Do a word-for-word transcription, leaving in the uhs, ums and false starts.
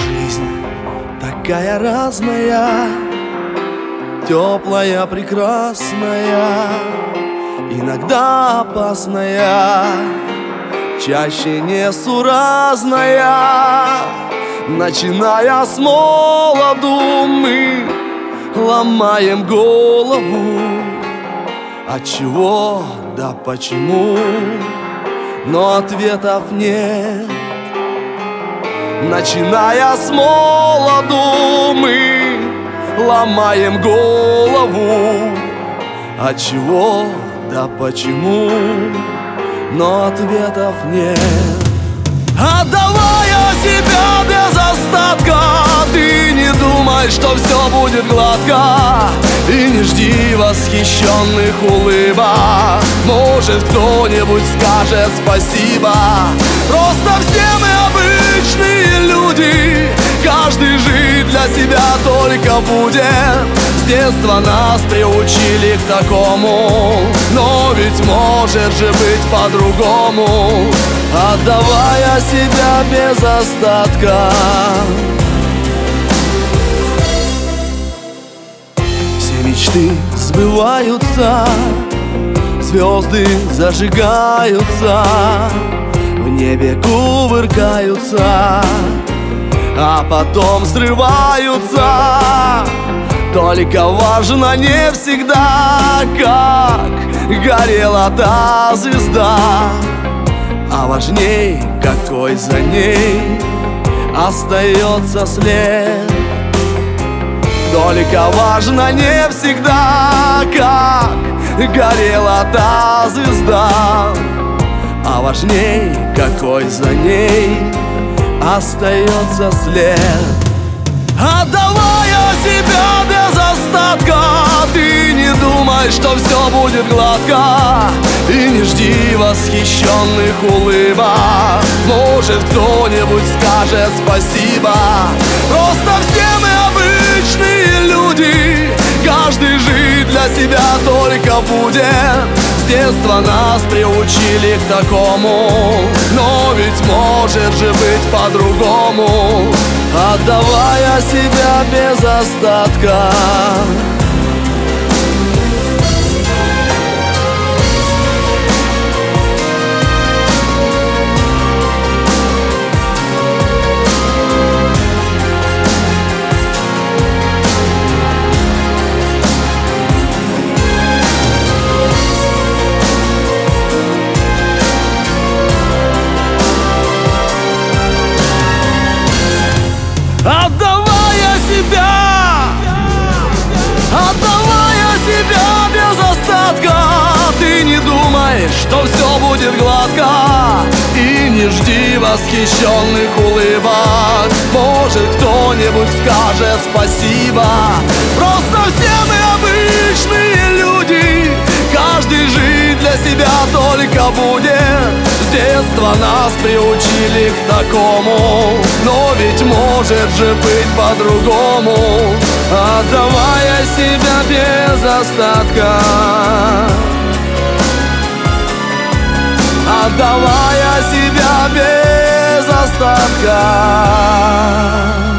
Жизнь такая разная, теплая, прекрасная, иногда опасная, чаще несуразная. Начиная с молоду, мы ломаем голову. Отчего, да почему, но ответов нет. Начиная с молоду, мы ломаем голову. Отчего, да почему, но ответов нет. Отдавая себя без остатка, ты не думай, что все будет гладко. И не жди восхищенных улыбок. Может, кто-нибудь скажет спасибо. Просто все мы обычные люди, каждый жить для себя только будет. С детства нас приучили к такому, но ведь может же быть по-другому. Отдавая себя без остатка, все мечты сбываются, звезды зажигаются, в небе кувыркаются, а потом взрываются. Только важно не всегда, как горела та звезда, а важней, какой за ней остается след. Только важно не всегда, как горела та звезда, а важней, какой за ней остается след. Отдавая себя без остатка, ты не думай, что все будет гладко. И не жди восхищенных улыбок. Может, кто-нибудь скажет спасибо. Просто все мы обычные люди, каждый жить для себя только будет. С детства нас приучили к такому, но ведь может же быть по-другому. Отдавая себя без остатка, отдавая себя, отдавая себя без остатка, ты не думай, что все будет гладко. И не жди восхищенных улыбок. Может, кто-нибудь скажет спасибо. Просто все мы обычные люди, каждый жить для себя только будет. С детства нас приучили к такому, но ведь может же быть по-другому. Отдавая себя без остатка, отдавая себя без остатка.